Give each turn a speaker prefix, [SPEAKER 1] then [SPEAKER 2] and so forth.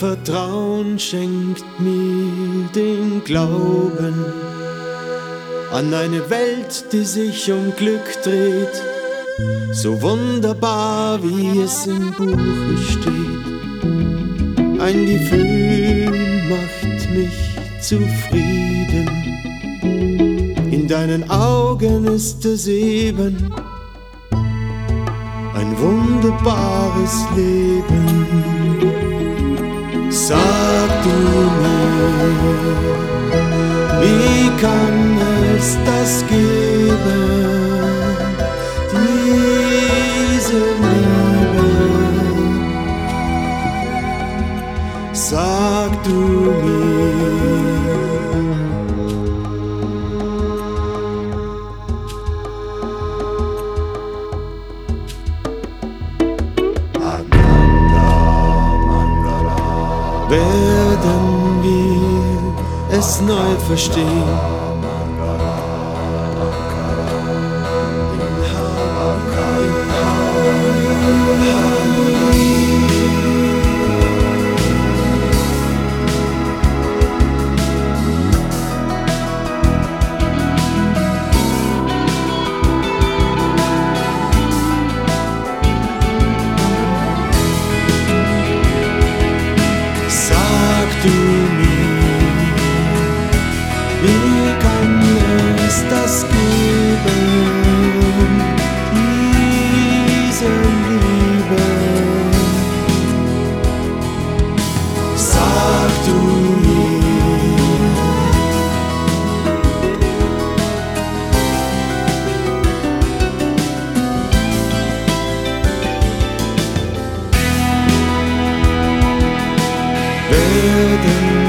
[SPEAKER 1] Vertrauen schenkt mir den Glauben an eine Welt, die sich um Glück dreht, so wunderbar wie es im Buche steht. Ein Gefühl macht mich zufrieden, in deinen Augen ist es eben ein wunderbares Leben. Sag du mir, wie kann es das geben, diese Liebe? Sag du mir. Werden wir es neu verstehen? Du mir, wie kann es das geben, diese Liebe? Sag du mir. Werden